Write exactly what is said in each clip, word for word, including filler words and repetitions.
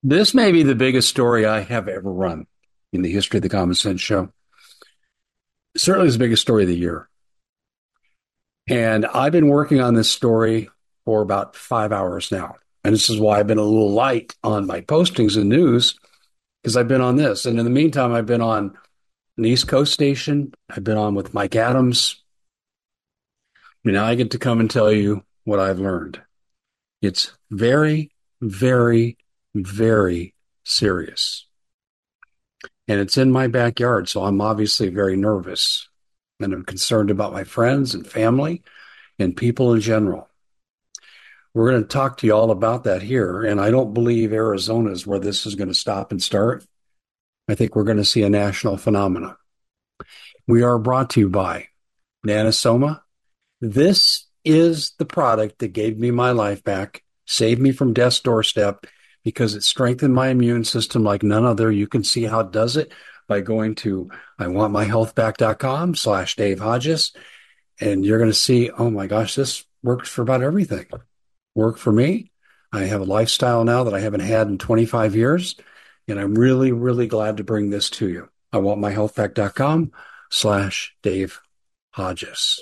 This may be the biggest story I have ever run in the history of the Common Sense Show. Certainly, it's the biggest story of the year. And I've been working on this story for about five hours now. And this is why I've been a little light on my postings and news, because I've been on this. And in the meantime, I've been on an East Coast station. I've been on with Mike Adams. And now I get to come and tell you what I've learned. It's very, very, very serious. And it's in my backyard, so I'm obviously very nervous. And I'm concerned about my friends and family and people in general. We're going to talk to you all about that here. And I don't believe Arizona is where this is going to stop and start. I think we're going to see a national phenomenon. We are brought to you by Nanosoma. This is the product that gave me my life back, saved me from death's doorstep, because it strengthened my immune system like none other. You can see how it does it by going to iwantmyhealthback.com slash Dave Hodges. And you're going to see, oh my gosh, this works for about everything. Worked for me. I have a lifestyle now that I haven't had in twenty-five years. And I'm really, really glad to bring this to you. iwantmyhealthback.com slash Dave Hodges.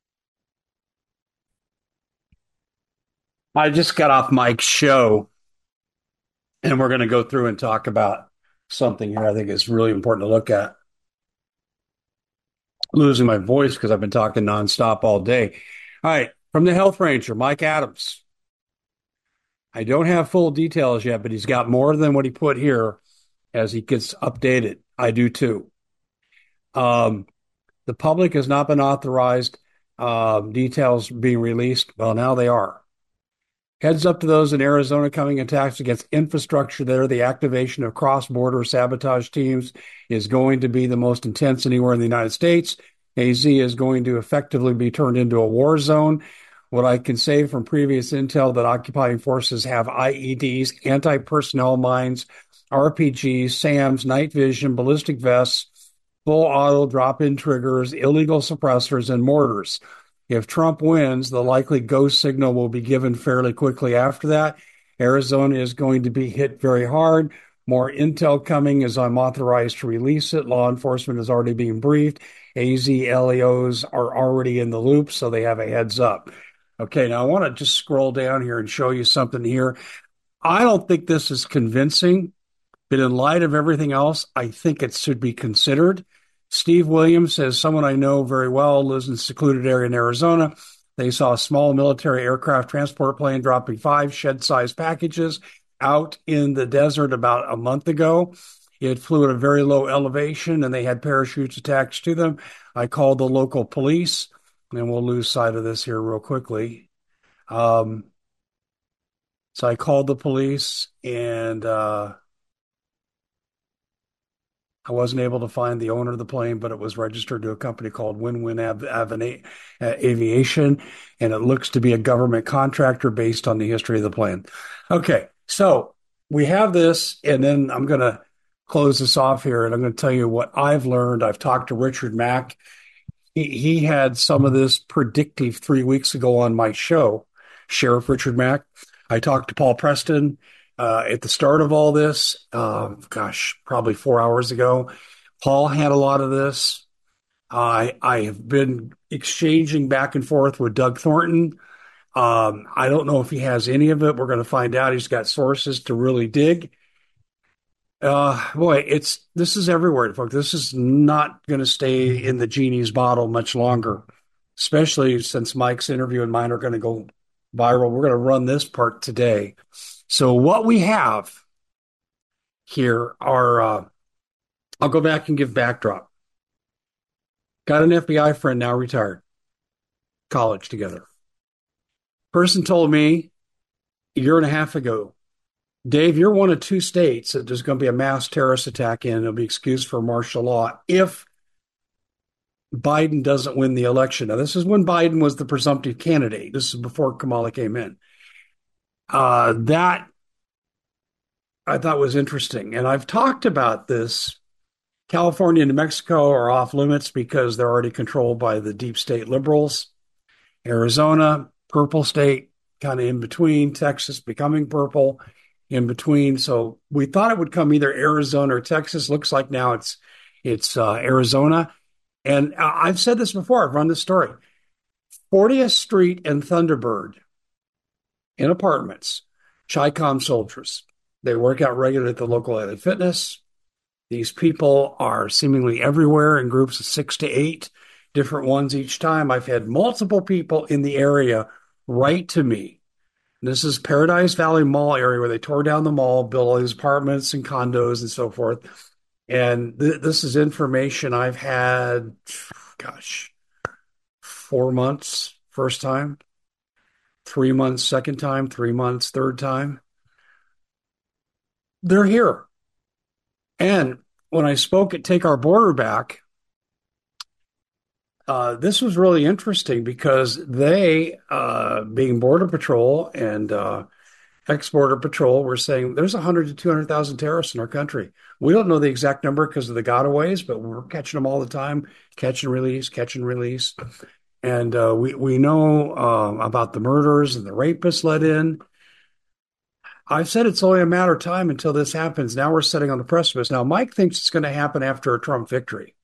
I just got off Mike's show, and we're going to go through and talk about something here I think is really important to look at. Losing my voice because I've been talking nonstop all day. All right, from the Health Ranger, Mike Adams. I don't have full details yet, but he's got more than what he put here as he gets updated. I do too. Um, the public has not been authorized, uh, details being released. Well, now they are. Heads up to those in Arizona coming attacks against infrastructure there. The activation of cross-border sabotage teams is going to be the most intense anywhere in the United States. A Z is going to effectively be turned into a war zone. What I can say from previous intel that occupying forces have I E Ds, anti-personnel mines, R P Gs, SAMs, night vision, ballistic vests, full auto drop-in triggers, illegal suppressors, and mortars. If Trump wins, the likely go signal will be given fairly quickly after that. Arizona is going to be hit very hard. More intel coming as I'm authorized to release it. Law enforcement is already being briefed. A Z L E Os are already in the loop, so they have a heads up. Okay, now I want to just scroll down here and show you something here. I don't think this is convincing, but in light of everything else, I think it should be considered. Steve Williams says, someone I know very well lives in a secluded area in Arizona. They saw a small military aircraft transport plane dropping five shed-sized packages out in the desert about a month ago. It flew at a very low elevation, and they had parachutes attached to them. I called the local police, and we'll lose sight of this here real quickly. Um, so I called the police, and uh, I wasn't able to find the owner of the plane, but it was registered to a company called Win-Win Av- Avena- uh, Aviation, and it looks to be a government contractor based on the history of the plane. Okay, so we have this, and then I'm going to close this off here, and I'm going to tell you what I've learned. I've talked to Richard Mack. He, he had some of this predictive three weeks ago on my show, Sheriff Richard Mack. I talked to Paul Preston uh, at the start of all this, uh, gosh, probably four hours ago. Paul had a lot of this. I I have been exchanging back and forth with Doug Thornton. Um, I don't know if he has any of it. We're going to find out. He's got sources to really dig. Uh, boy, it's this is everywhere, folks. This is not going to stay in the genie's bottle much longer, especially since Mike's interview and mine are going to go viral. We're going to run this part today. So what we have here are, uh, I'll go back and give backdrop. Got an F B I friend now retired, college together. Person told me a year and a half ago, Dave, you're one of two states that there's going to be a mass terrorist attack in. It'll be excused for martial law if Biden doesn't win the election. Now, this is when Biden was the presumptive candidate. This is before Kamala came in. Uh, that I thought was interesting. And I've talked about this. California and New Mexico are off limits because they're already controlled by the deep state liberals. Arizona, purple state, kind of in between. Texas becoming purple. in between. So we thought it would come either Arizona or Texas. Looks like now it's it's uh, Arizona. And I- I've said this before. I've run this story. fortieth Street and Thunderbird in apartments, Chi-Com soldiers. They work out regularly at the local L A Fitness. These people are seemingly everywhere in groups of six to eight, different ones each time. I've had multiple people in the area write to me. This is Paradise Valley Mall area where they tore down the mall, built all these apartments and condos and so forth. And th- this is information I've had, gosh, four months first time, three months second time, three months third time. They're here. And when I spoke at Take Our Border Back, uh, this was really interesting because they, uh, being Border Patrol and uh, ex-Border Patrol, were saying there's one hundred to two hundred thousand terrorists in our country. We don't know the exact number because of the gotaways, but we're catching them all the time, catch and release, catch and release. And uh, we, we know uh, about the murders and the rapists let in. I've said it's only a matter of time until this happens. Now we're sitting on the precipice. Now, Mike thinks it's going to happen after a Trump victory.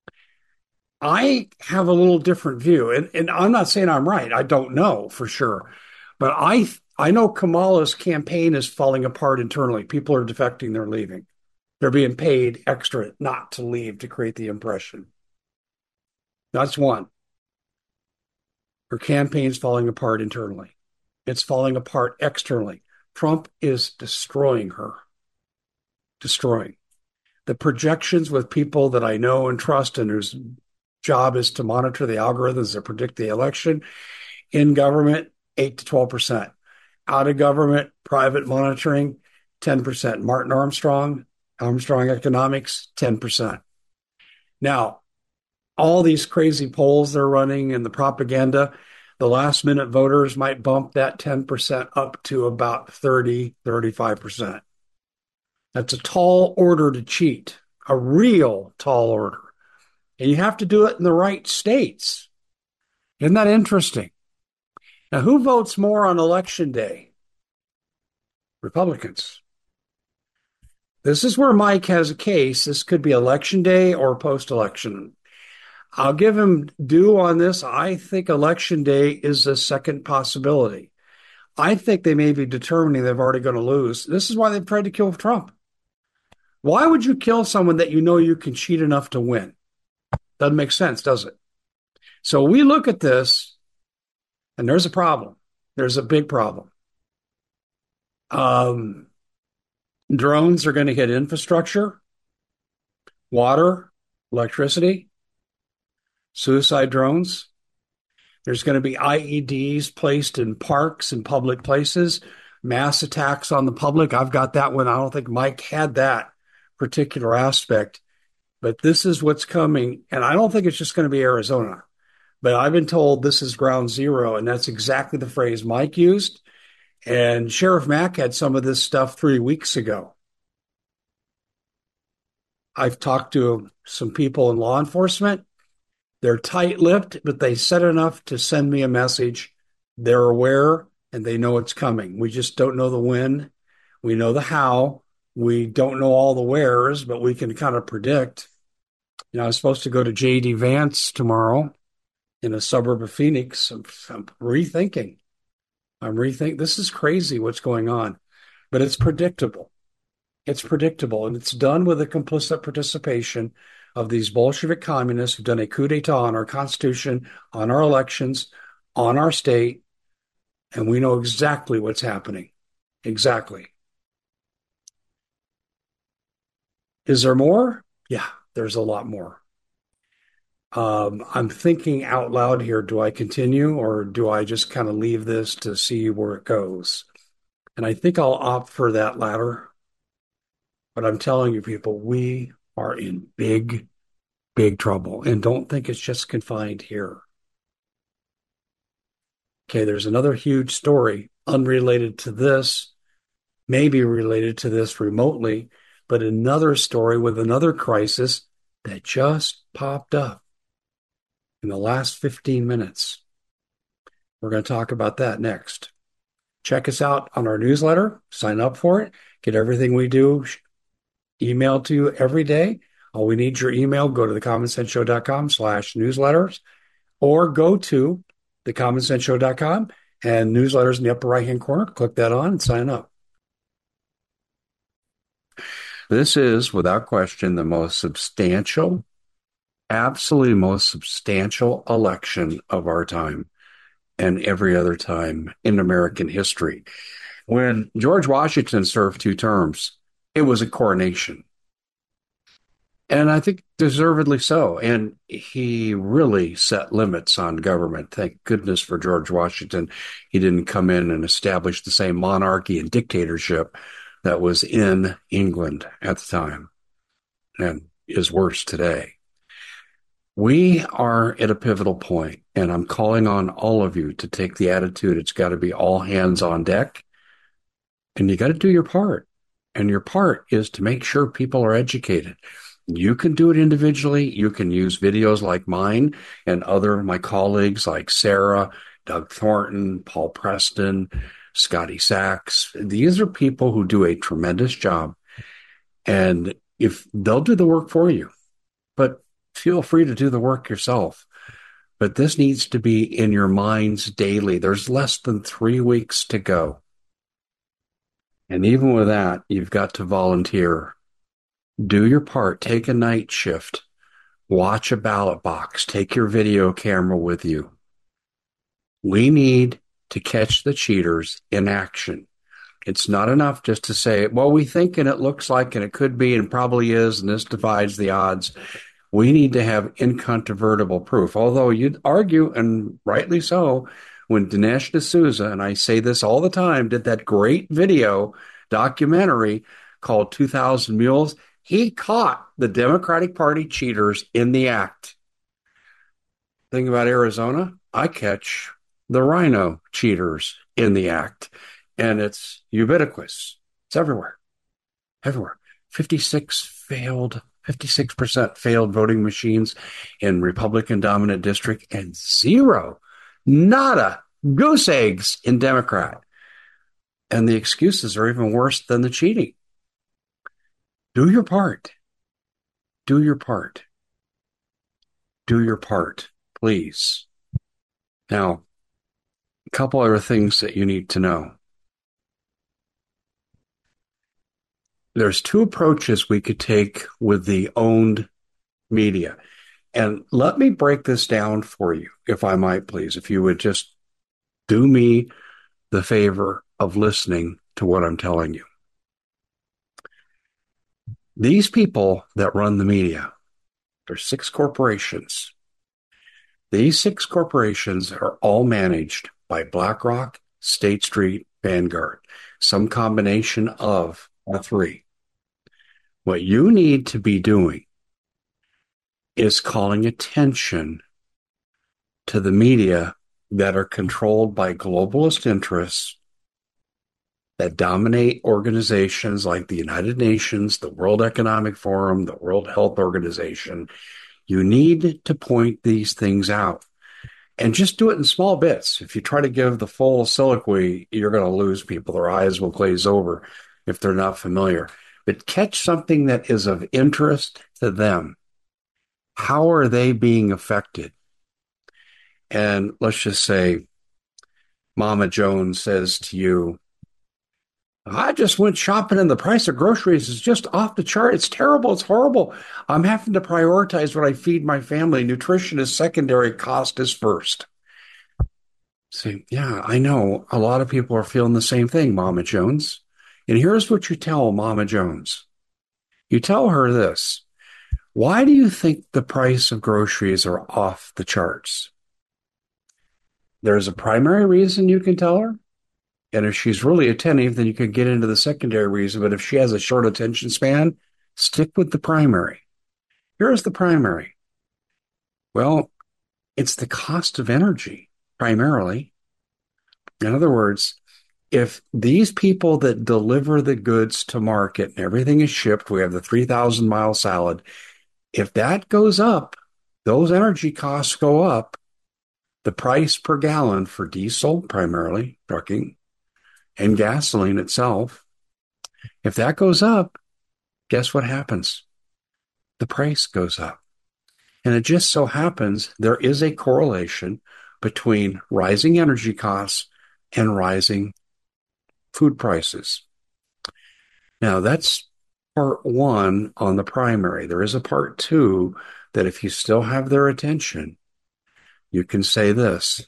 I have a little different view, and, and I'm not saying I'm right. I don't know for sure, but I I know Kamala's campaign is falling apart internally. People are defecting; they're leaving. They're being paid extra not to leave to create the impression. That's one. Her campaign's falling apart internally. It's falling apart externally. Trump is destroying her, destroying the projections with people that I know and trust and whose job is to monitor the algorithms that predict the election. In government, eight to twelve percent. Out of government, private monitoring, ten percent. Martin Armstrong, Armstrong Economics, ten percent. Now, all these crazy polls they're running and the propaganda, the last minute voters might bump that ten percent up to about thirty, thirty-five percent. That's a tall order to cheat, a real tall order. And you have to do it in the right states. Isn't that interesting? Now, who votes more on election day? Republicans. This is where Mike has a case. This could be election day or post-election. I'll give him due on this. I think election day is a second possibility. I think they may be determining they've already going to lose. This is why they've tried to kill Trump. Why would you kill someone that you know you can cheat enough to win? Doesn't make sense, does it? So we look at this, and there's a problem. There's a big problem. Um, drones are going to hit infrastructure, water, electricity, suicide drones. There's going to be I E Ds placed in parks and public places, mass attacks on the public. I've got that one. I don't think Mike had that particular aspect, but this is what's coming. And I don't think it's just going to be Arizona, but I've been told this is ground zero. And that's exactly the phrase Mike used. And Sheriff Mack had some of this stuff three weeks ago. I've talked to some people in law enforcement. They're tight-lipped, but they said enough to send me a message. They're aware and they know it's coming. We just don't know the when. We know the how. We don't know all the wheres, but we can kind of predict. You know, I'm supposed to go to J D Vance tomorrow in a suburb of Phoenix. I'm, I'm rethinking. I'm rethinking. This is crazy what's going on, but it's predictable. It's predictable, and it's done with the complicit participation of these Bolshevik communists who've done a coup d'etat on our Constitution, on our elections, on our state, and we know exactly what's happening. Exactly. Is there more? Yeah, there's a lot more. Um, I'm thinking out loud here. Do I continue or do I just kind of leave this to see where it goes? And I think I'll opt for that latter. But I'm telling you, people, we are in big, big trouble. And don't think it's just confined here. Okay, there's another huge story unrelated to this, maybe related to this remotely, but another story with another crisis that just popped up in the last fifteen minutes. We're going to talk about that next. Check us out on our newsletter, sign up for it, get everything we do emailed to you every day. All we need your email. Go to the common sense show dot com slash newsletters or go to the common sense show dot com and newsletters in the upper right hand corner. Click that on and sign up. This is, without question, the most substantial, absolutely most substantial election of our time and every other time in American history. When George Washington served two terms, it was a coronation. And I think deservedly so. And he really set limits on government. Thank goodness for George Washington. He didn't come in and establish the same monarchy and dictatorship that was in England at the time and is worse today. We are at a pivotal point, and I'm calling on all of you to take the attitude it's got to be all hands on deck, and you got to do your part. And your part is to make sure people are educated. You can do it individually. You can use videos like mine and other of my colleagues like Sarah, Doug Thornton, Paul Preston, Scotty Sachs. These are people who do a tremendous job, and if they'll do the work for you, but feel free to do the work yourself. But this needs to be in your minds daily. There's less than three weeks to go. And even with that, you've got to volunteer. Do your part. Take a night shift. Watch a ballot box. Take your video camera with you. We need to catch the cheaters in action. It's not enough just to say, well, we think and it looks like and it could be and probably is, and this divides the odds. We need to have incontrovertible proof. Although you'd argue, and rightly so, when Dinesh D'Souza, and I say this all the time, did that great video documentary called two thousand Mules, he caught the Democratic Party cheaters in the act. Thing about Arizona, I catch the rhino cheaters in the act, and it's ubiquitous. It's everywhere, everywhere. fifty-six failed fifty-six percent failed voting machines in Republican dominant district and zero, nada, goose eggs in Democrat. And the excuses are even worse than the cheating. Do your part. Do your part. Do your part, please. Now, a couple other things that you need to know. There's two approaches we could take with the owned media. And let me break this down for you, if I might, please, if you would just do me the favor of listening to what I'm telling you. These people that run the media, there's six corporations. These six corporations are all managed by BlackRock, State Street, Vanguard, some combination of the three. What you need to be doing is calling attention to the media that are controlled by globalist interests that dominate organizations like the United Nations, the World Economic Forum, the World Health Organization. You need to point these things out and just do it in small bits. If you try to give the full soliloquy, you're going to lose people. Their eyes will glaze over if they're not familiar. But catch something that is of interest to them. How are they being affected? And let's just say Mama Jones says to you, I just went shopping and the price of groceries is just off the chart. It's terrible. It's horrible. I'm having to prioritize what I feed my family. Nutrition is secondary. Cost is first. Say, yeah, I know. A lot of people are feeling the same thing, Mama Jones. And here's what you tell Mama Jones. You tell her this. Why do you think the price of groceries are off the charts? There's a primary reason you can tell her. And if she's really attentive, then you can get into the secondary reason. But if she has a short attention span, stick with the primary. Here's the primary. Well, it's the cost of energy, primarily. In other words, if these people that deliver the goods to market and everything is shipped, we have the three thousand mile salad. If that goes up, those energy costs go up. The price per gallon for diesel, primarily trucking, and gasoline itself, if that goes up, guess what happens? The price goes up. And it just so happens there is a correlation between rising energy costs and rising food prices. Now, that's part one on the primary. There is a part two that if you still have their attention, you can say this.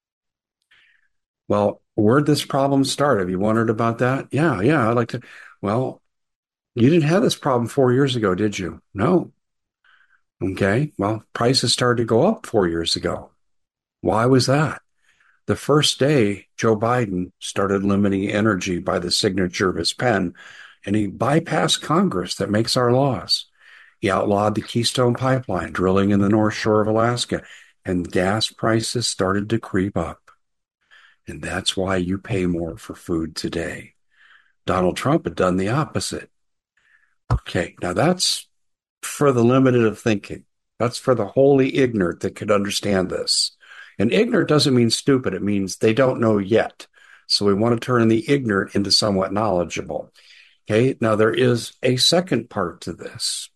Well, where'd this problem start? Have you wondered about that? Yeah, yeah, I'd like to. Well, you didn't have this problem four years ago, did you? No. Okay. Well, prices started to go up four years ago. Why was that? The first day Joe Biden started limiting energy by the signature of his pen, and he bypassed Congress that makes our laws. He outlawed the Keystone Pipeline drilling in the North Shore of Alaska, and gas prices started to creep up. And that's why you pay more for food today. Donald Trump had done the opposite. Okay, now that's for the limited of thinking. That's for the wholly ignorant that could understand this. And ignorant doesn't mean stupid. It means they don't know yet. So we want to turn the ignorant into somewhat knowledgeable. Okay, now there is a second part to this.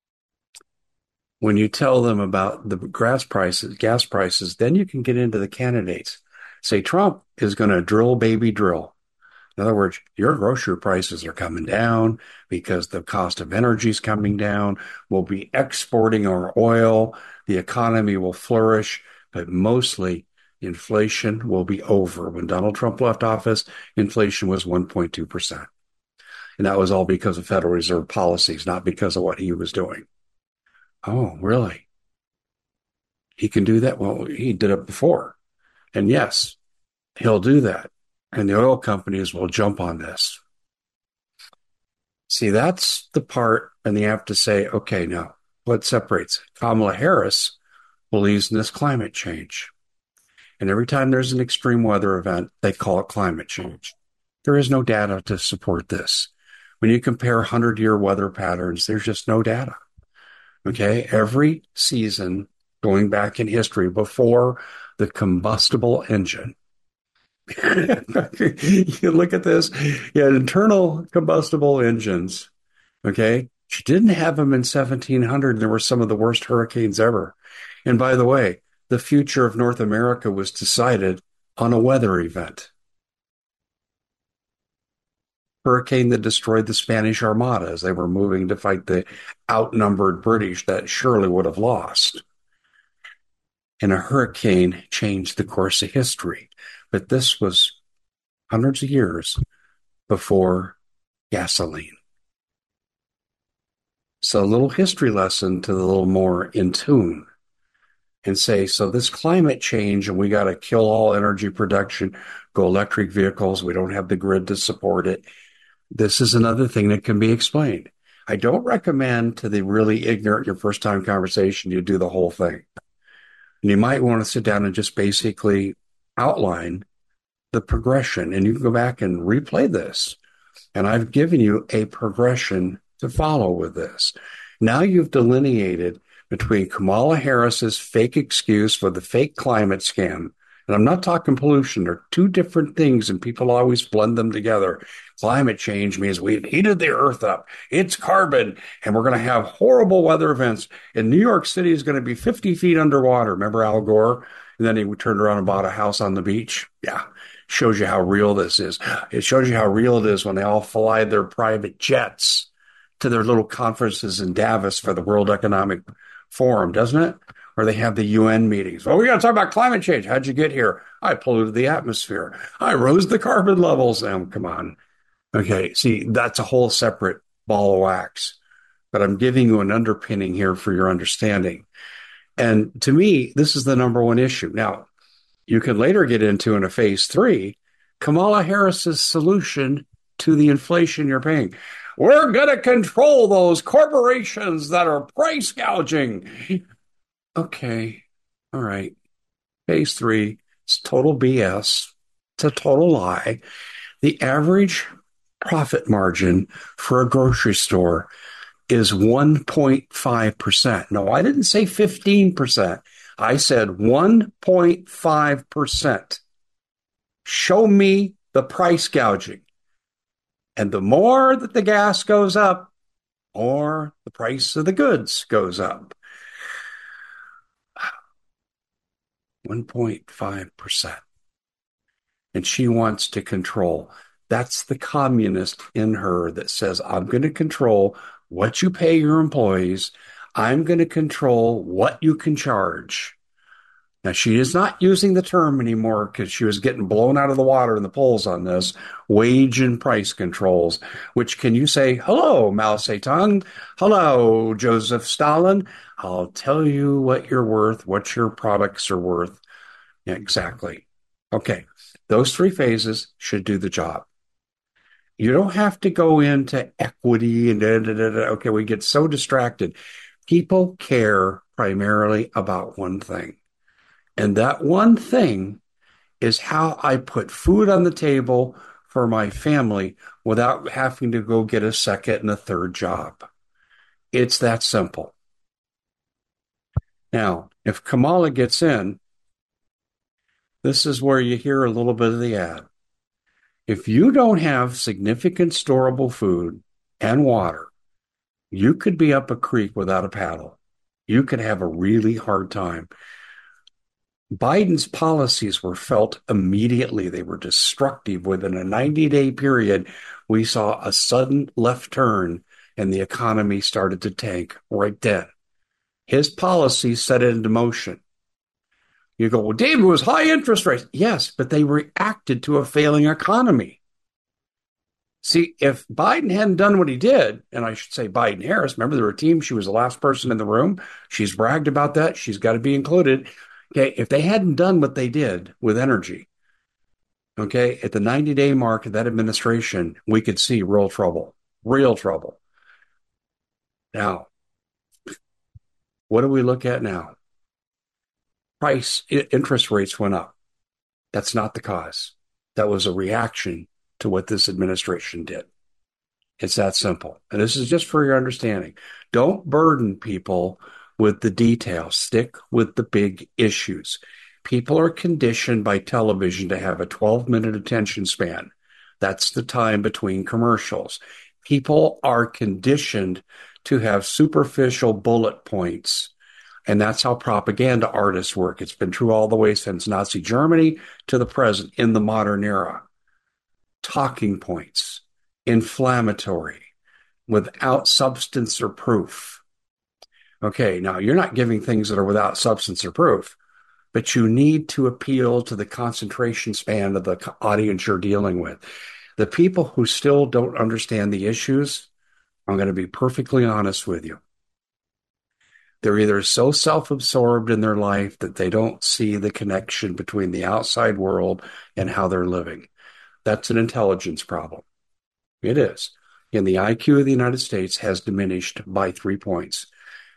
When you tell them about the gas prices, gas prices, then you can get into the candidates. Say Trump is going to drill, baby, drill. In other words, your grocery prices are coming down because the cost of energy is coming down. We'll be exporting our oil. The economy will flourish, but mostly inflation will be over. When Donald Trump left office, inflation was one point two percent. And that was all because of Federal Reserve policies, not because of what he was doing. Oh, really? He can do that? Well, he did it before. And yes, he'll do that. And the oil companies will jump on this. See, that's the part, and you have to say, okay, now, what separates? Kamala Harris believes in this climate change. And every time there's an extreme weather event, they call it climate change. There is no data to support this. When you compare hundred-year weather patterns, there's just no data. Okay? Every season going back in history before the combustible engine, you look at this, you had internal combustible engines, okay? She didn't have them in seventeen hundred. There were some of the worst hurricanes ever. And by the way, the future of North America was decided on a weather event. Hurricane that destroyed the Spanish Armada as they were moving to fight the outnumbered British that surely would have lost. And a hurricane changed the course of history. But this was hundreds of years before gasoline. So a little history lesson to the little more in tune and say, so this climate change, and we got to kill all energy production, go electric vehicles, we don't have the grid to support it. This is another thing that can be explained. I don't recommend to the really ignorant, your first time conversation, you do the whole thing. And you might want to sit down and just basically outline the progression, and you can go back and replay this. And I've given you a progression to follow with this. Now you've delineated between Kamala Harris's fake excuse for the fake climate scam. And I'm not talking pollution. They're two different things, and people always blend them together. Climate change means we've heated the earth up. It's carbon, and we're going to have horrible weather events. And New York City is going to be fifty feet underwater. Remember Al Gore? And then he turned around and bought a house on the beach. Yeah. Shows you how real this is. It shows you how real it is when they all fly their private jets to their little conferences in Davos for the World Economic Forum, doesn't it? Or they have the U N meetings. Well, we got to talk about climate change. How'd you get here? I polluted the atmosphere. I rose the carbon levels. Oh, come on. Okay, see, that's a whole separate ball of wax. But I'm giving you an underpinning here for your understanding. And to me, this is the number one issue. Now, you can later get into in a phase three, Kamala Harris's solution to the inflation you're paying. We're going to control those corporations that are price gouging. Okay. All right. Phase three, it's total B S. It's a total lie. The average profit margin for a grocery store is one point five percent. No, I didn't say fifteen percent. I said one point five percent. Show me the price gouging. And the more that the gas goes up, more the price of the goods goes up. one point five percent. And she wants to control. That's the communist in her that says, I'm going to control what you pay your employees. I'm going to control what you can charge. Now, she is not using the term anymore because she was getting blown out of the water in the polls on this, wage and price controls, which can you say, hello, Mao Zedong, hello, Joseph Stalin, I'll tell you what you're worth, what your products are worth. Yeah, exactly. Okay, those three phases should do the job. You don't have to go into equity and da, da, da, da. Okay, we get so distracted. People care primarily about one thing. And that one thing is how I put food on the table for my family without having to go get a second and a third job. It's that simple. Now, if Kamala gets in, this is where you hear a little bit of the ad. If you don't have significant storable food and water, you could be up a creek without a paddle. You could have a really hard time. Biden's policies were felt immediately. They were destructive. Within a ninety-day period, we saw a sudden left turn and the economy started to tank right then. His policies set it into motion. You go, well, David, it was high interest rates. Yes, but they reacted to a failing economy. See, if Biden hadn't done what he did, and I should say Biden Harris, remember there were a team, she was the last person in the room. She's bragged about that. She's got to be included. Okay, if they hadn't done what they did with energy, okay, at the ninety-day mark of that administration, we could see real trouble, real trouble. Now, what do we look at now? Price, interest rates went up. That's not the cause. That was a reaction to what this administration did. It's that simple. And this is just for your understanding. Don't burden people with the details. Stick with the big issues. People are conditioned by television to have a twelve-minute attention span. That's the time between commercials. People are conditioned to have superficial bullet points. And that's how propaganda artists work. It's been true all the way since Nazi Germany to the present in the modern era. Talking points, inflammatory, without substance or proof. Okay, now you're not giving things that are without substance or proof, but you need to appeal to the concentration span of the audience you're dealing with. The people who still don't understand the issues, I'm going to be perfectly honest with you. They're either so self-absorbed in their life that they don't see the connection between the outside world and how they're living. That's an intelligence problem. It is. And the I Q of the United States has diminished by three points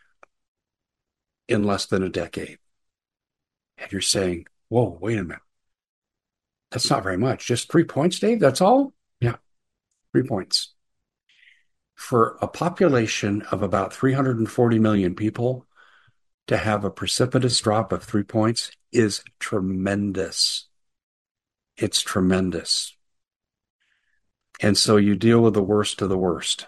in less than a decade. And you're saying, whoa, wait a minute. That's not very much. Just three points, Dave? That's all? Yeah, three points. For a population of about three hundred forty million people, to have a precipitous drop of three points is tremendous. It's tremendous. And so you deal with the worst of the worst.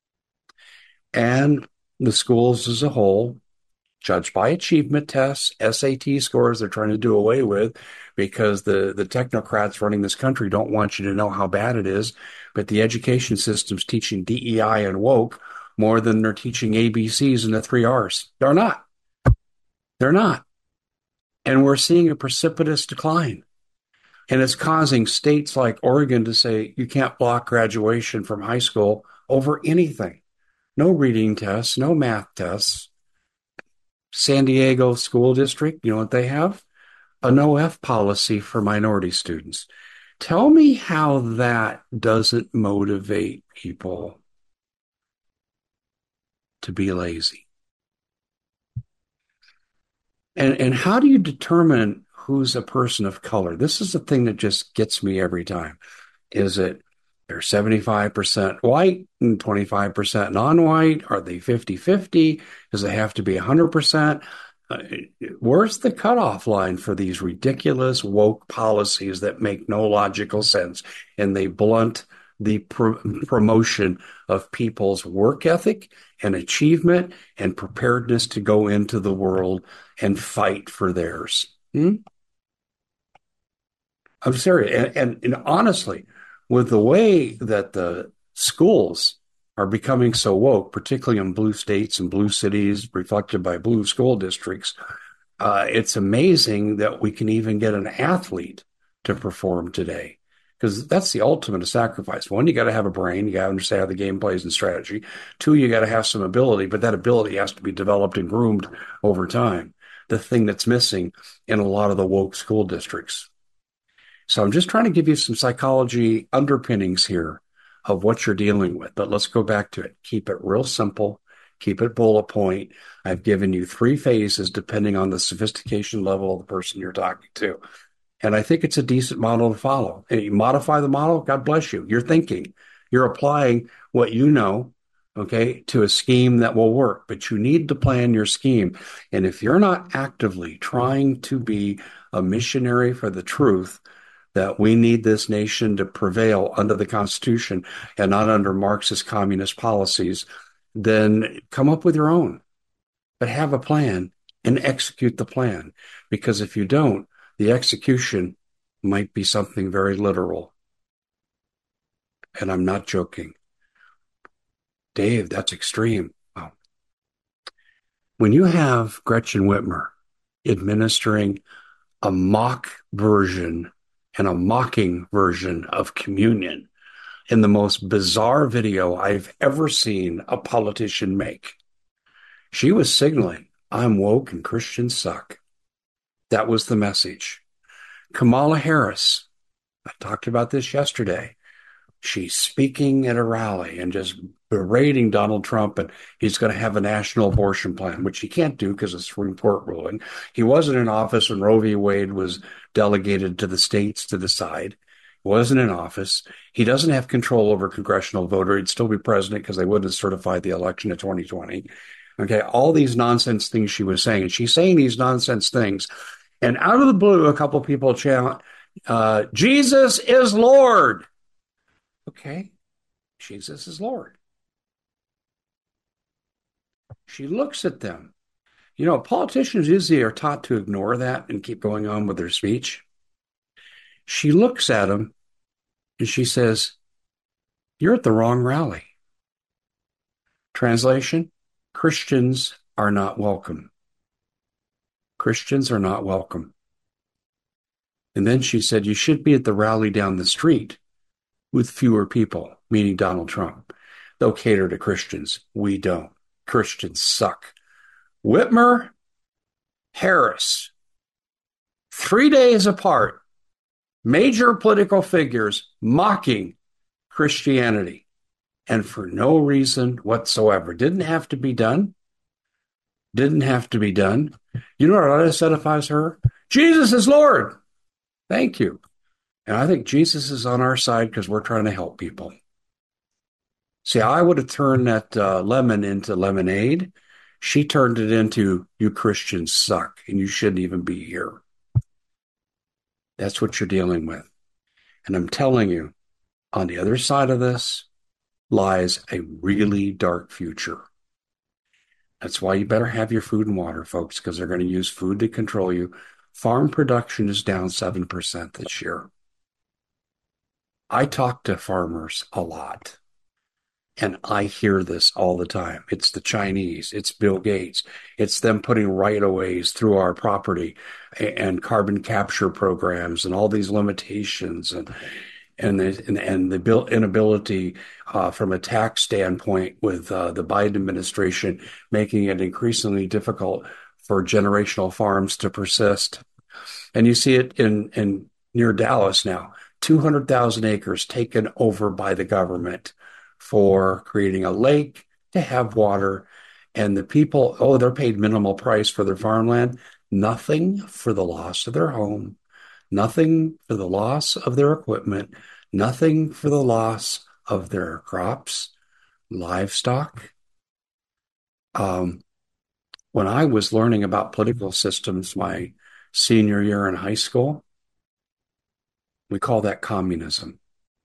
And the schools as a whole, judged by achievement tests, S A T scores they're trying to do away with because the, the technocrats running this country don't want you to know how bad it is. But the education system's teaching D E I and woke more than they're teaching A B Cs and the three R's. They're not. They're not. And we're seeing a precipitous decline. And it's causing states like Oregon to say you can't block graduation from high school over anything. No reading tests, no math tests. San Diego School District, you know what they have? A no F policy for minority students. Tell me how that doesn't motivate people to be lazy. And, and how do you determine who's a person of color? This is the thing that just gets me every time. Is it they're seventy-five percent white and twenty-five percent non-white? Are they fifty-fifty? Does it have to be one hundred percent? Uh, where's the cutoff line for these ridiculous woke policies that make no logical sense and they blunt the pr promotion of people's work ethic and achievement and preparedness to go into the world and fight for theirs? Hmm? I'm serious. And, and, and honestly, with the way that the schools are becoming so woke, particularly in blue states and blue cities reflected by blue school districts, uh, it's amazing that we can even get an athlete to perform today. Because that's the ultimate of sacrifice. One, you got to have a brain. You got to understand how the game plays and strategy. Two, you got to have some ability, but that ability has to be developed and groomed over time. The thing that's missing in a lot of the woke school districts. So I'm just trying to give you some psychology underpinnings here of what you're dealing with. But let's go back to it. Keep it real simple. Keep it bullet point. I've given you three phases depending on the sophistication level of the person you're talking to. And I think it's a decent model to follow. And you modify the model, God bless you. You're thinking, you're applying what you know, okay, to a scheme that will work. But you need to plan your scheme. And if you're not actively trying to be a missionary for the truth, that we need this nation to prevail under the Constitution and not under Marxist communist policies, then come up with your own. But have a plan and execute the plan. Because if you don't, the execution might be something very literal. And I'm not joking. Dave, that's extreme. Wow. When you have Gretchen Whitmer administering a mock version and a mocking version of communion in the most bizarre video I've ever seen a politician make, she was signaling, I'm woke and Christians suck. That was the message. Kamala Harris, I talked about this yesterday. She's speaking at a rally and just berating Donald Trump, and he's going to have a national abortion plan, which he can't do because of the Supreme Court ruling. He wasn't in office when Roe v. Wade was delegated to the states to decide. He wasn't in office. He doesn't have control over congressional voter. He'd still be president because they wouldn't have certified the election in twenty twenty. Okay, all these nonsense things she was saying, and she's saying these nonsense things. And out of the blue, a couple of people chant, uh, Jesus is Lord. Okay, Jesus is Lord. She looks at them. You know, politicians usually are taught to ignore that and keep going on with their speech. She looks at him and she says, you're at the wrong rally. Translation, Christians are not welcome. Christians are not welcome. And then she said, you should be at the rally down the street with fewer people, meaning Donald Trump. They'll cater to Christians. We don't. Christians suck. Whitmer, Harris, three days apart, major political figures mocking Christianity, and for no reason whatsoever. Didn't have to be done. Didn't have to be done. You know what edifies her? Jesus is Lord. Thank you. And I think Jesus is on our side because we're trying to help people. See, I would have turned that uh, lemon into lemonade. She turned it into, you Christians suck and you shouldn't even be here. That's what you're dealing with. And I'm telling you, on the other side of this lies a really dark future. That's why you better have your food and water, folks, because they're going to use food to control you. Farm production is down seven percent this year. I talk to farmers a lot, and I hear this all the time. It's the Chinese. It's Bill Gates. It's them putting right-of-ways through our property and carbon capture programs and all these limitations and and the, and, and the inability uh, from a tax standpoint with uh, the Biden administration making it increasingly difficult for generational farms to persist. And you see it in, in near Dallas now, two hundred thousand acres taken over by the government for creating a lake to have water. And the people, oh, they're paid minimal price for their farmland, nothing for the loss of their home, nothing for the loss of their equipment, nothing for the loss of their crops, livestock. Um, When I was learning about political systems my senior year in high school, we call that communism.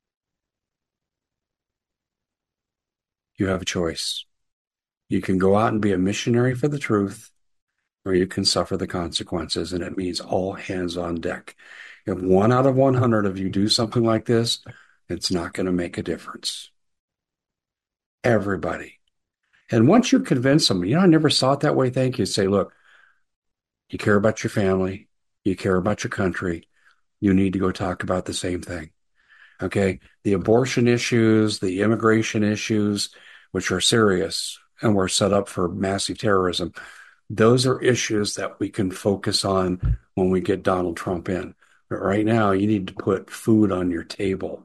You have a choice. You can go out and be a missionary for the truth, or you can suffer the consequences, and it means all hands on deck. If one out of one hundred of you do something like this, it's not going to make a difference. Everybody. And once you convince them, you know, I never saw it that way. Thank you. Say, look, you care about your family, you care about your country, you need to go talk about the same thing. Okay. The abortion issues, the immigration issues, which are serious and we're set up for massive terrorism. Those are issues that we can focus on when we get Donald Trump in. But right now, you need to put food on your table.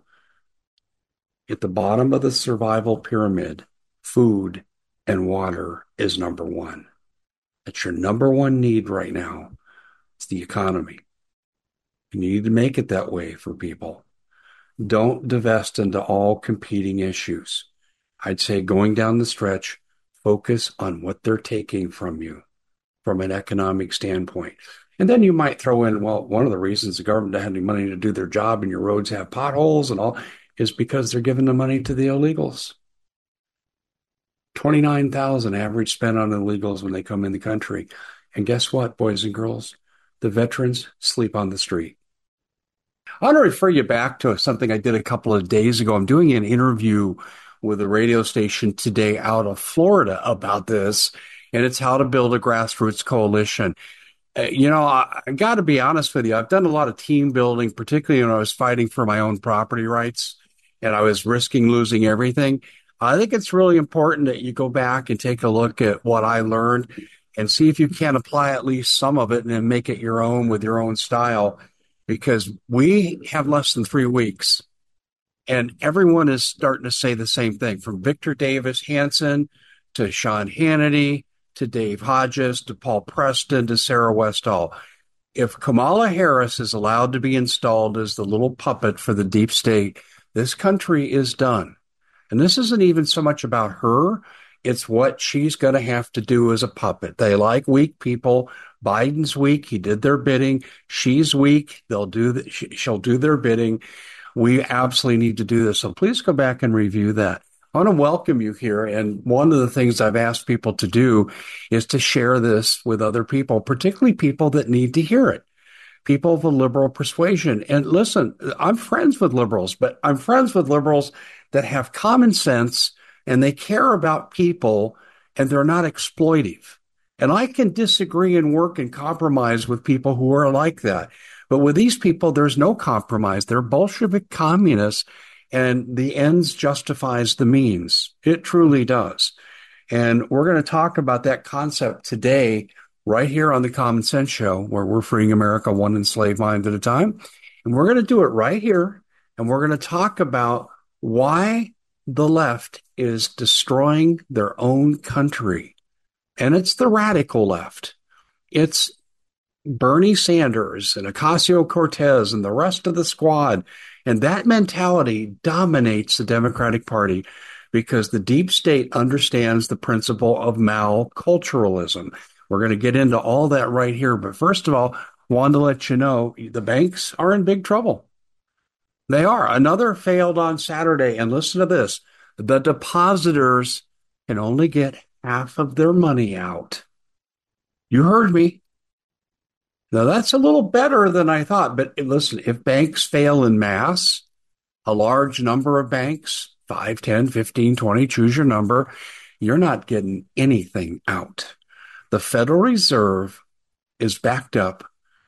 At the bottom of the survival pyramid, food and water is number one. That's your number one need right now. It's the economy. And you need to make it that way for people. Don't divest into all competing issues. I'd say going down the stretch, focus on what they're taking from you from an economic standpoint. And then you might throw in, well, one of the reasons the government doesn't have any money to do their job and your roads have potholes and all is because they're giving the money to the illegals. twenty-nine thousand dollars average spent on illegals when they come in the country. And guess what, boys and girls? The veterans sleep on the street. I want to refer you back to something I did a couple of days ago. I'm doing an interview with a radio station today out of Florida about this, and it's how to build a grassroots coalition. Uh, you know, I, I got to be honest with you. I've done a lot of team building, particularly when I was fighting for my own property rights and I was risking losing everything. I think it's really important that you go back and take a look at what I learned and see if you can apply at least some of it and then make it your own with your own style, because we have less than three weeks. And everyone is starting to say the same thing, from Victor Davis Hanson to Sean Hannity to Dave Hodges to Paul Preston to Sarah Westall. If Kamala Harris is allowed to be installed as the little puppet for the deep state, this country is done. And this isn't even so much about her. It's what she's going to have to do as a puppet. They like weak people. Biden's weak. He did their bidding. She's weak. They'll do the, she'll do their bidding. We absolutely need to do this. So please go back and review that. I want to welcome you here. And one of the things I've asked people to do is to share this with other people, particularly people that need to hear it, people of a liberal persuasion. And listen, I'm friends with liberals, but I'm friends with liberals that have common sense and they care about people and they're not exploitive. And I can disagree and work and compromise with people who are like that. But with these people, there's no compromise. They're Bolshevik communists, and the ends justifies the means. It truly does. And we're going to talk about that concept today, right here on the Common Sense Show, where we're freeing America one enslaved mind at a time. And we're going to do it right here. And we're going to talk about why the left is destroying their own country. And it's the radical left. It's Bernie Sanders and Ocasio-Cortez and the rest of the squad. And that mentality dominates the Democratic Party because the deep state understands the principle of malculturalism. We're going to get into all that right here. But first of all, wanted to let you know the banks are in big trouble. They are. Another failed on Saturday. And listen to this. The depositors can only get half of their money out. You heard me. Now, that's a little better than I thought. But listen, if banks fail in mass, a large number of banks, five, ten, fifteen, twenty, choose your number, you're not getting anything out. The Federal Reserve is backed up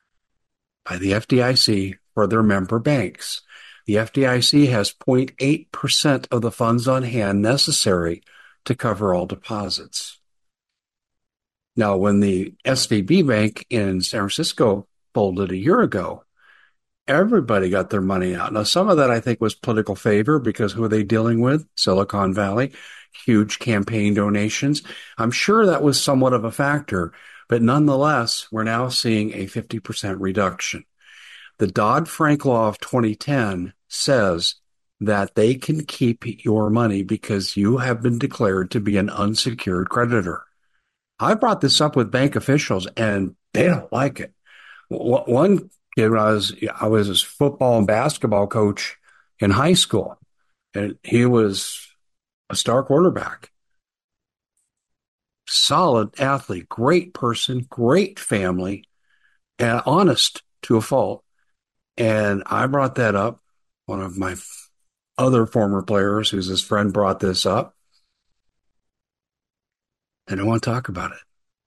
by the F D I C for their member banks. The F D I C has zero point eight percent of the funds on hand necessary to cover all deposits. Now, when the S V B Bank in San Francisco folded a year ago, everybody got their money out. Now, some of that I think was political favor because who are they dealing with? Silicon Valley, huge campaign donations. I'm sure that was somewhat of a factor, but nonetheless, we're now seeing a fifty percent reduction. The Dodd-Frank law of twenty ten says that they can keep your money because you have been declared to be an unsecured creditor. I brought this up with bank officials and they don't like it. One kid, when I was, I was his football and basketball coach in high school, and he was a star quarterback, solid athlete, great person, great family, and honest to a fault. And I brought that up. One of my other former players, who's his friend, brought this up. And I want to talk about it.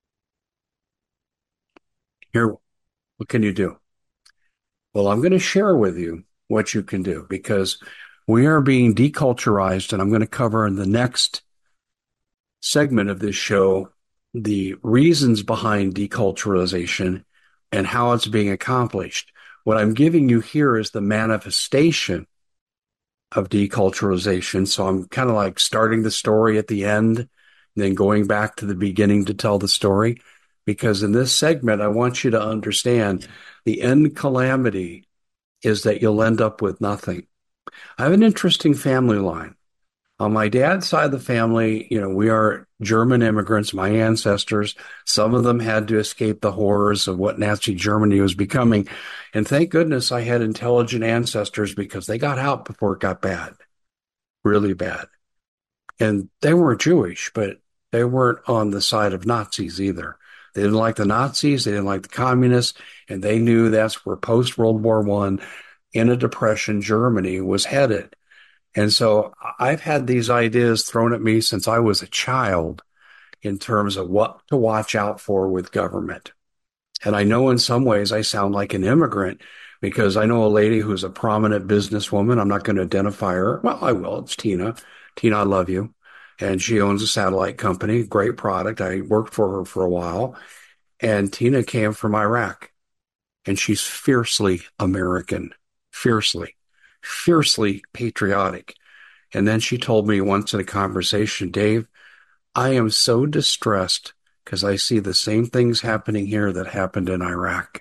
Here, what can you do? Well, I'm going to share with you what you can do because we are being deculturized, and I'm going to cover in the next segment of this show the reasons behind deculturalization and how it's being accomplished. What I'm giving you here is the manifestation of deculturalization. So I'm kind of like starting the story at the end and then going back to the beginning to tell the story. Because in this segment, I want you to understand the end calamity is that you'll end up with nothing. I have an interesting family line. On my dad's side of the family, you know, we are German immigrants, my ancestors. Some of them had to escape the horrors of what Nazi Germany was becoming. And thank goodness I had intelligent ancestors because they got out before it got bad, really bad. And they weren't Jewish, but they weren't on the side of Nazis either. They didn't like the Nazis. They didn't like the communists. And they knew that's where post-World War One, in a depression, Germany was headed. And so I've had these ideas thrown at me since I was a child in terms of what to watch out for with government. And I know in some ways I sound like an immigrant because I know a lady who's a prominent businesswoman. I'm not going to identify her. Well, I will. It's Tina. Tina, I love you. And she owns a satellite company, great product. I worked for her for a while. And Tina came from Iraq. And she's fiercely American, fiercely. fiercely patriotic. And then she told me once in a conversation, Dave, I am so distressed because I see the same things happening here that happened in Iraq.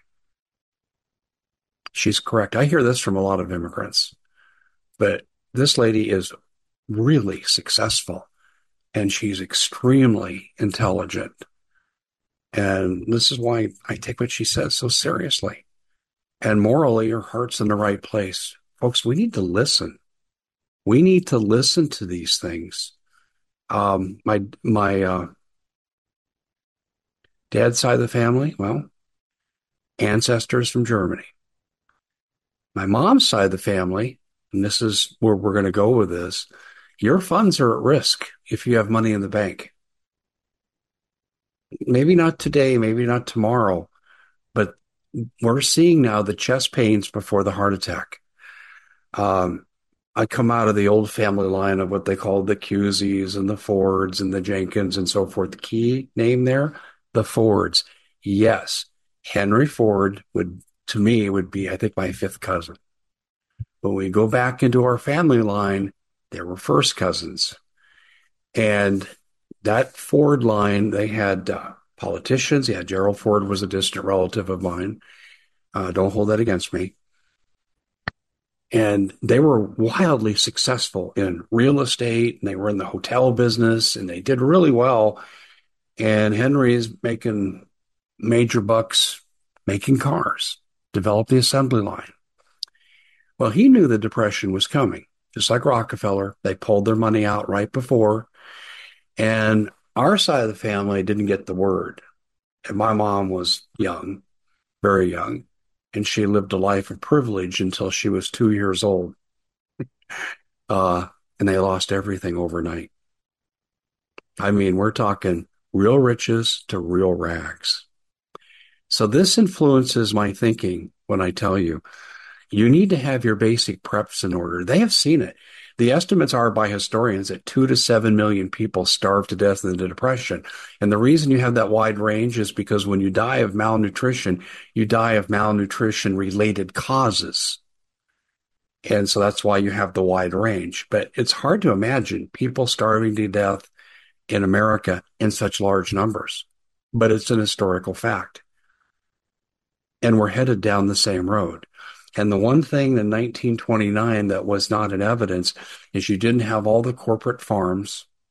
She's correct. I hear this from a lot of immigrants, but this lady is really successful and she's extremely intelligent. And this is why I take what she says so seriously. And morally, her heart's in the right place. Folks, we need to listen. We need to listen to these things. Um, my my uh, dad's side of the family, well, ancestors from Germany. My mom's side of the family, and this is where we're going to go with this, your funds are at risk if you have money in the bank. Maybe not today, maybe not tomorrow, but we're seeing now the chest pains before the heart attack. Um, I come out of the old family line of what they call the Cusies and the Fords and the Jenkins and so forth. The key name there, the Fords. Yes, Henry Ford would, to me, would be, I think, my fifth cousin. When we go back into our family line, they were first cousins. And that Ford line, they had uh, politicians. Yeah, Gerald Ford was a distant relative of mine. Uh, don't hold that against me. And they were wildly successful in real estate, and they were in the hotel business, and they did really well. And Henry's making major bucks making cars, developed the assembly line. Well, he knew the Depression was coming, just like Rockefeller. They pulled their money out right before. And our side of the family didn't get the word. And my mom was young, very young. And she lived a life of privilege until she was two years old. Uh, and they lost everything overnight. I mean, we're talking real riches to real rags. So this influences my thinking when I tell you, you need to have your basic preps in order. They have seen it. The estimates are by historians that two to seven million people starved to death in the Depression. And the reason you have that wide range is because when you die of malnutrition, you die of malnutrition related causes. And so that's why you have the wide range. But it's hard to imagine people starving to death in America in such large numbers. But it's an historical fact. And we're headed down the same road. And the one thing in nineteen twenty-nine that was not in evidence is you didn't have all the corporate farms.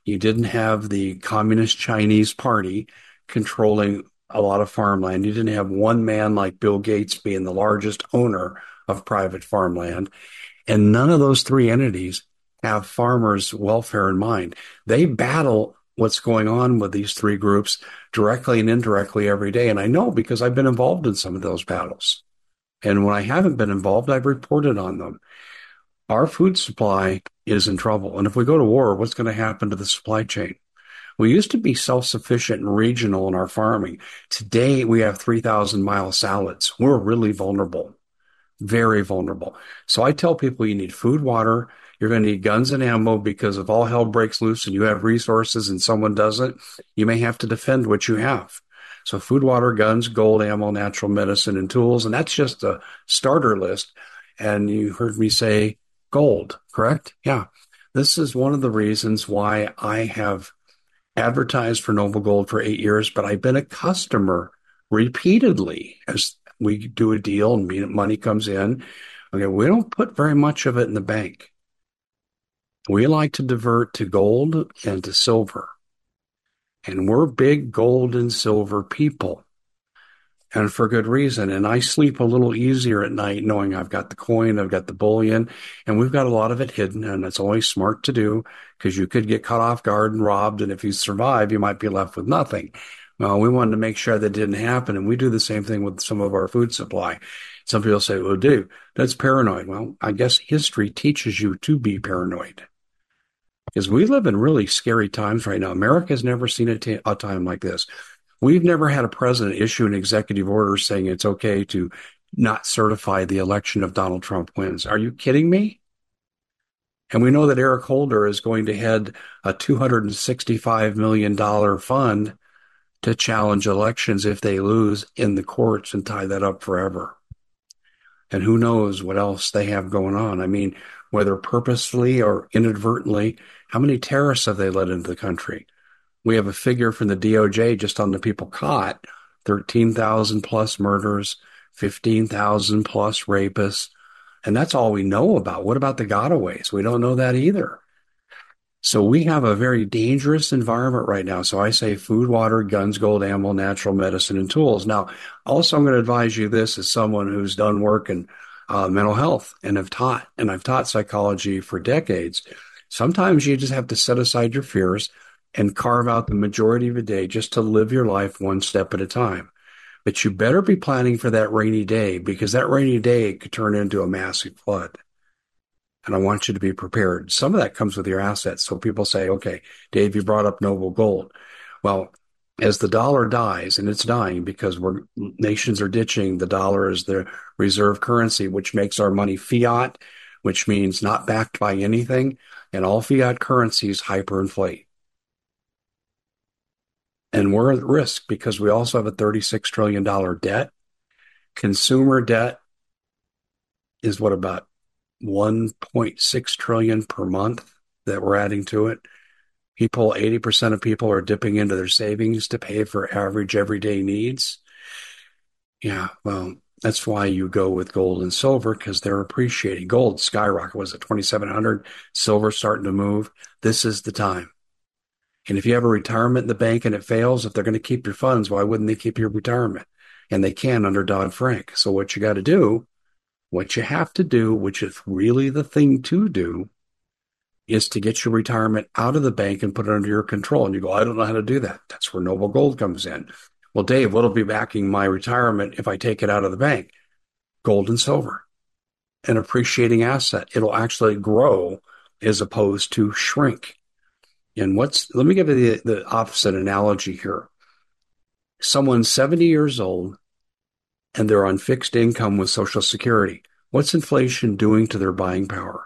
You didn't have the Communist Chinese Party controlling a lot of farmland. You didn't have one man like Bill Gates being the largest owner of private farmland. And none of those three entities have farmers' welfare in mind. They battle what's going on with these three groups directly and indirectly every day. And I know because I've been involved in some of those battles. And when I haven't been involved, I've reported on them. Our food supply is in trouble. And if we go to war, what's going to happen to the supply chain? We used to be self-sufficient and regional in our farming. Today, we have three thousand mile salads. We're really vulnerable, very vulnerable. So I tell people you need food, water. You're going to need guns and ammo because if all hell breaks loose and you have resources and someone doesn't, you may have to defend what you have. So food, water, guns, gold, ammo, natural medicine, and tools. And that's just a starter list. And you heard me say gold, correct? Yeah. This is one of the reasons why I have advertised for Noble Gold for eight years, but I've been a customer repeatedly as we do a deal and money comes in. Okay, we don't put very much of it in the bank. We like to divert to gold and to silver. And we're big gold and silver people. And for good reason. And I sleep a little easier at night knowing I've got the coin, I've got the bullion, and we've got a lot of it hidden. And it's always smart to do because you could get caught off guard and robbed. And if you survive, you might be left with nothing. Well, we wanted to make sure that didn't happen. And we do the same thing with some of our food supply. Some people say, well, dude, that's paranoid. Well, I guess history teaches you to be paranoid because we live in really scary times right now. America has never seen a, t- a time like this. We've never had a president issue an executive order saying it's okay to not certify the election if Donald Trump wins. Are you kidding me? And we know that Eric Holder is going to head a two hundred sixty-five million dollars fund to challenge elections if they lose in the courts and tie that up forever. And who knows what else they have going on. I mean, whether purposefully or inadvertently, how many terrorists have they let into the country? We have a figure from the D O J just on the people caught, thirteen thousand plus murders, fifteen thousand plus rapists. And that's all we know about. What about the gotaways? We don't know that either. So we have a very dangerous environment right now. So I say food, water, guns, gold, ammo, natural medicine, and tools. Now, also I'm going to advise you this as someone who's done work in uh, mental health and have taught, and I've taught psychology for decades. Sometimes you just have to set aside your fears and carve out the majority of a day just to live your life one step at a time. But you better be planning for that rainy day because that rainy day could turn into a massive flood. And I want you to be prepared. Some of that comes with your assets. So people say, okay, Dave, you brought up Noble Gold. Well, as the dollar dies, and it's dying because we're nations are ditching the dollar as their reserve currency, which makes our money fiat, which means not backed by anything. And all fiat currencies hyperinflate. And we're at risk because we also have a thirty-six trillion dollars debt. Consumer debt is what, about one point six trillion dollars per month that we're adding to it. People, eighty percent of people are dipping into their savings to pay for average everyday needs. Yeah, well, that's why you go with gold and silver because they're appreciating. Gold skyrocket was at twenty-seven hundred, silver starting to move. This is the time. And if you have a retirement in the bank and it fails, if they're going to keep your funds, why wouldn't they keep your retirement? And they can under Dodd-Frank. So what you got to do, what you have to do, which is really the thing to do, is to get your retirement out of the bank and put it under your control. And you go, I don't know how to do that. That's where Noble Gold comes in. Well, Dave, what'll be backing my retirement if I take it out of the bank? Gold and silver, an appreciating asset. It'll actually grow as opposed to shrink. And what's, let me give you the, the opposite analogy here. Someone's seventy years old and they're on fixed income with Social Security. What's inflation doing to their buying power?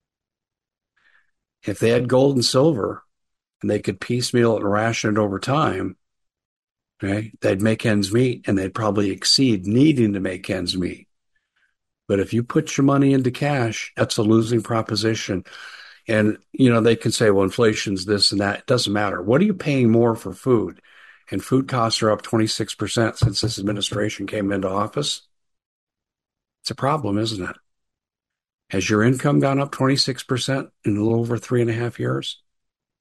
If they had gold and silver and they could piecemeal it and ration it over time, okay, they'd make ends meet and they'd probably exceed needing to make ends meet. But if you put your money into cash, that's a losing proposition. And, you know, they can say, well, inflation's this and that. It doesn't matter. What are you paying more for food? And food costs are up twenty-six percent since this administration came into office. It's a problem, isn't it? Has your income gone up twenty-six percent in a little over three and a half years?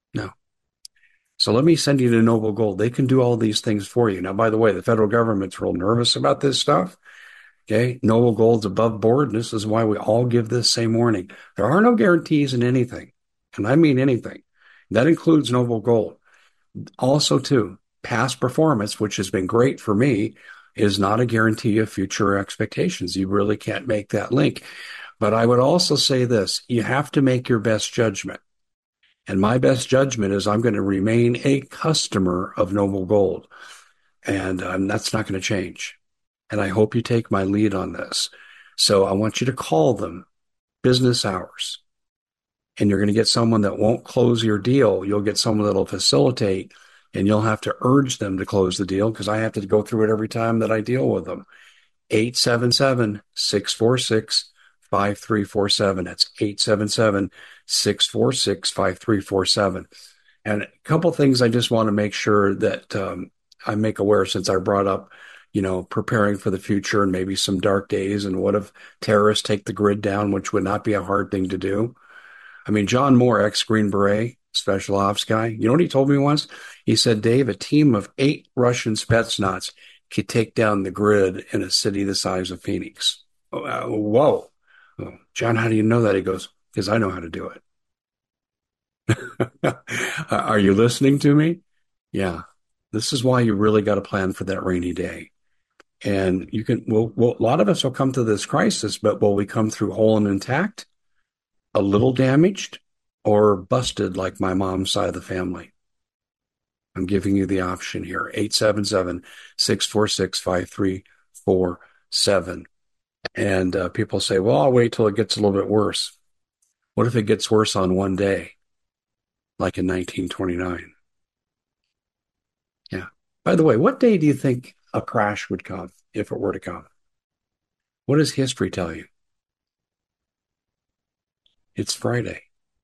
No. So let me send you to Noble Gold. They can do all these things for you. Now, by the way, the federal government's real nervous about this stuff. Okay. Noble Gold's above board. And this is why we all give this same warning. There are no guarantees in anything. And I mean anything. That includes Noble Gold. Also, too, past performance, which has been great for me, is not a guarantee of future expectations. You really can't make that link. But I would also say this, you have to make your best judgment. And my best judgment is I'm going to remain a customer of Noble Gold. And um, that's not going to change. And I hope you take my lead on this. So I want you to call them business hours. And you're going to get someone that won't close your deal. You'll get someone that'll facilitate, and you'll have to urge them to close the deal because I have to go through it every time that I deal with them. eight seven seven, six four six, five three four seven. That's eight seven seven, six four six, five three four seven. And a couple things I just want to make sure that um, I make aware since I brought up, you know, preparing for the future and maybe some dark days. And what if terrorists take the grid down, which would not be a hard thing to do? I mean, John Moore, ex-Green Beret, special ops guy, you know what he told me once? He said, Dave, a team of eight Russian Spetsnaz could take down the grid in a city the size of Phoenix. Uh, whoa. Oh, John, how do you know that? He goes, because I know how to do it. Are you listening to me? Yeah. This is why you really got to plan for that rainy day. And you can, well, well, a lot of us will come to this crisis, but will we come through whole and intact, a little damaged, or busted like my mom's side of the family? I'm giving you the option here, eight seven seven, six four six, five three four seven. And uh, people say, well, I'll wait till it gets a little bit worse. What if it gets worse on one day, like in nineteen twenty-nine? Yeah. By the way, what day do you think a crash would come if it were to come? What does history tell you? It's Friday.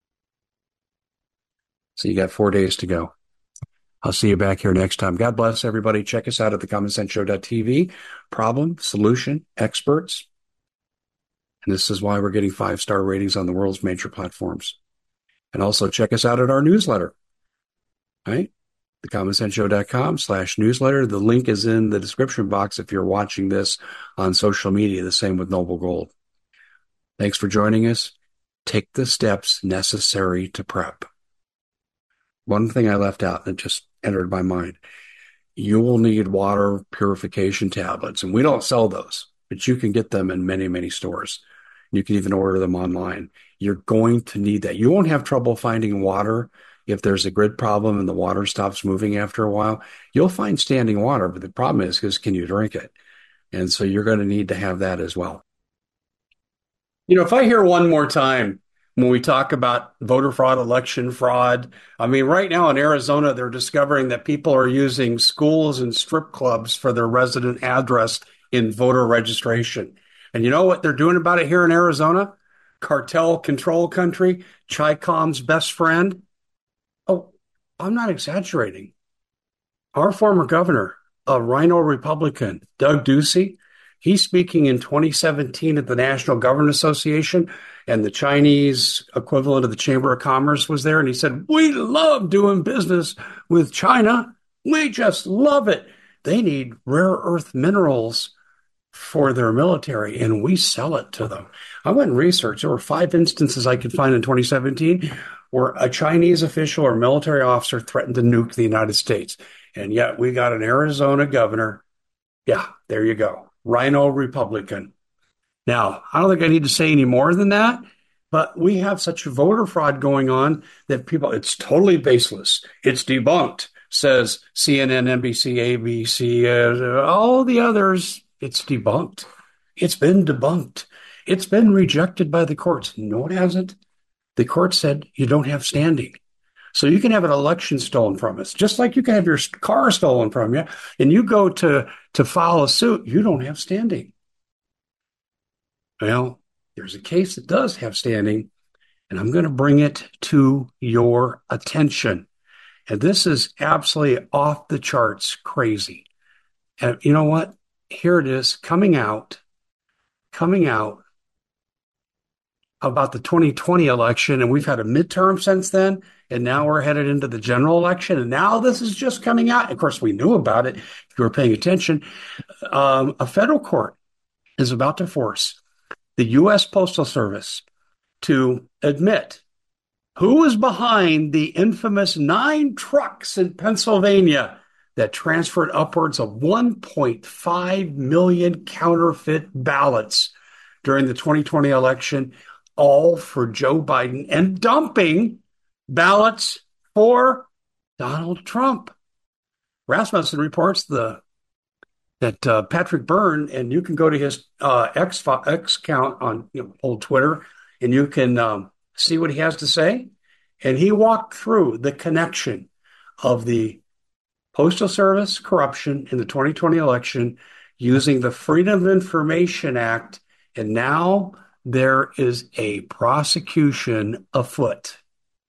So you got four days to go. I'll see you back here next time. God bless everybody. Check us out at the common sense show dot t v. Problem, solution, experts. And this is why we're getting five-star ratings on the world's major platforms. And also check us out at our newsletter, right? the common sense show dot com slash newsletter. The link is in the description box if you're watching this on social media. The same with Noble Gold. Thanks for joining us. Take the steps necessary to prep. One thing I left out that just entered my mind. You will need water purification tablets, and we don't sell those, but you can get them in many, many stores. You can even order them online. You're going to need that. You won't have trouble finding water if there's a grid problem and the water stops moving after a while. You'll find standing water, but the problem is, because can you drink it? And so you're going to need to have that as well. You know, if I hear one more time when we talk about voter fraud, election fraud, I mean, right now in Arizona, they're discovering that people are using schools and strip clubs for their resident address in voter registration. And you know what they're doing about it here in Arizona? Cartel control country, Chi-Com's best friend. Oh, I'm not exaggerating. Our former governor, a Rhino Republican, Doug Ducey, he's speaking in twenty seventeen at the National Government Association, and the Chinese equivalent of the Chamber of Commerce was there, and he said, we love doing business with China. We just love it. They need rare earth minerals for their military, and we sell it to them. I went and researched. There were five instances I could find in twenty seventeen where a Chinese official or military officer threatened to nuke the United States. And yet we got an Arizona governor. Yeah, there you go. Rhino Republican. Now, I don't think I need to say any more than that, but we have such voter fraud going on that people, it's totally baseless. It's debunked, says C N N, N B C, A B C, uh, all the others. It's debunked. It's been debunked. It's been rejected by the courts. No, it hasn't. The court said you don't have standing. So you can have an election stolen from us, just like you can have your car stolen from you, and you go to, to file a suit, you don't have standing. Well, there's a case that does have standing, and I'm going to bring it to your attention. And this is absolutely off the charts crazy. And you know what? Here it is coming out, coming out about the twenty twenty election, and we've had a midterm since then, and now we're headed into the general election, and now this is just coming out. Of course, we knew about it if you were paying attention. Um, a federal court is about to force the U S Postal Service to admit who is behind the infamous nine trucks in Pennsylvania that transferred upwards of one point five million counterfeit ballots during the twenty twenty election, all for Joe Biden, and dumping ballots for Donald Trump. Rasmussen reports the that uh, Patrick Byrne, and you can go to his uh, X, X account on you know, old Twitter, and you can um, see what he has to say. And he walked through the connection of the Postal Service corruption in the twenty twenty election using the Freedom of Information Act, and now there is a prosecution afoot.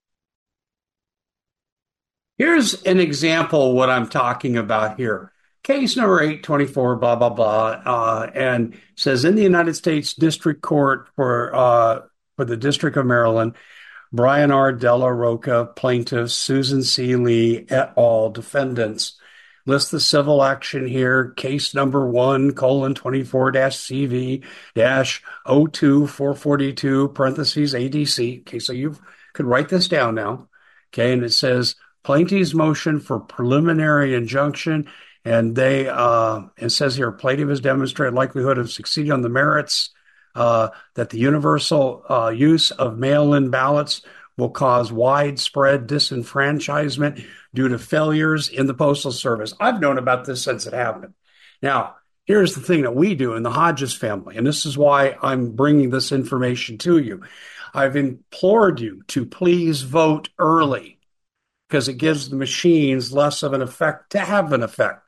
Here's an example of what I'm talking about here. Case number eight twenty-four, blah, blah, blah, uh, and says in the United States District Court for uh, for the District of Maryland, Brian R. Della Rocca, plaintiffs, Susan C. Lee, et al., defendants. List the civil action here, case number one, colon, twenty-four dash C V dash oh two four forty-two, parentheses, A D C. Okay, so you could write this down now. Okay, and it says plaintiff's motion for preliminary injunction. And they, uh, it says here, plaintiff has demonstrated likelihood of succeeding on the merits, uh, that the universal uh, use of mail-in ballots will cause widespread disenfranchisement due to failures in the Postal Service. I've known about this since it happened. Now, here's the thing that we do in the Hodges family, and this is why I'm bringing this information to you. I've implored you to please vote early because it gives the machines less of an effect to have an effect.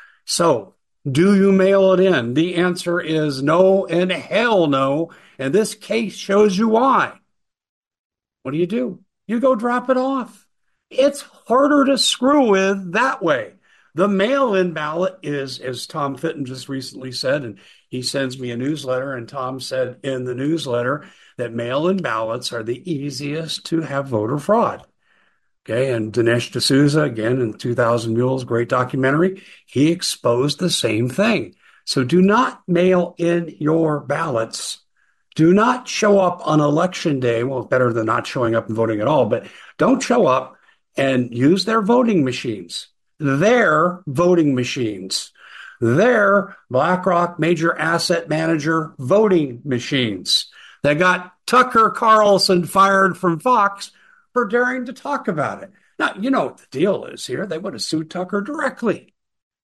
So, do you mail it in? The answer is no and hell no. And this case shows you why. What do you do? You go drop it off. It's harder to screw with that way. The mail-in ballot is, as Tom Fitton just recently said, and he sends me a newsletter, and Tom said in the newsletter that mail-in ballots are the easiest to have voter fraud. Okay, and Dinesh D'Souza, again, in two thousand Mules, great documentary, he exposed the same thing. So do not mail in your ballots. Do not show up on election day. Well, better than not showing up and voting at all, but don't show up and use their voting machines. Their voting machines. Their BlackRock major asset manager voting machines. They got Tucker Carlson fired from Fox for daring to talk about it. Now, you know what the deal is here. They would have sued Tucker directly.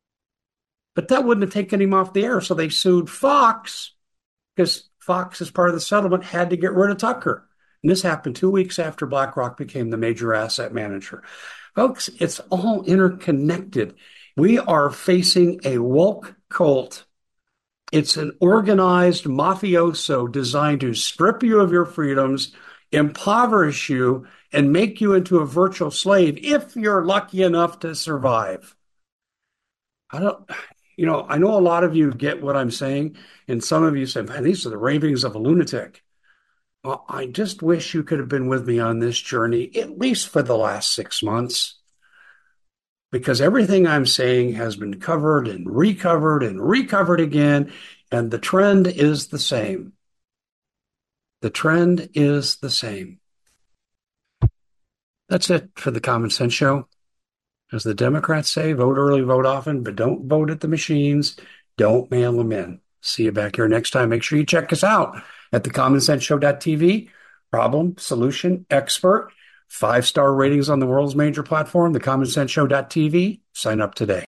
But that wouldn't have taken him off the air. So they sued Fox because Fox, as part of the settlement, had to get rid of Tucker. And this happened two weeks after BlackRock became the major asset manager. Folks, it's all interconnected. We are facing a woke cult. It's an organized mafioso designed to strip you of your freedoms, impoverish you, and make you into a virtual slave if you're lucky enough to survive. I don't, you know, I know a lot of you get what I'm saying, and some of you say, man, these are the ravings of a lunatic. Well, I just wish you could have been with me on this journey, at least for the last six months, because everything I'm saying has been covered and recovered and recovered again, and the trend is the same. The trend is the same. That's it for the Common Sense Show. As the Democrats say, vote early, vote often, but don't vote at the machines. Don't mail them in. See you back here next time. Make sure you check us out at the common sense show dot t v. Problem, solution, expert. Five-star ratings on the world's major platform, the common sense show dot t v. Sign up today.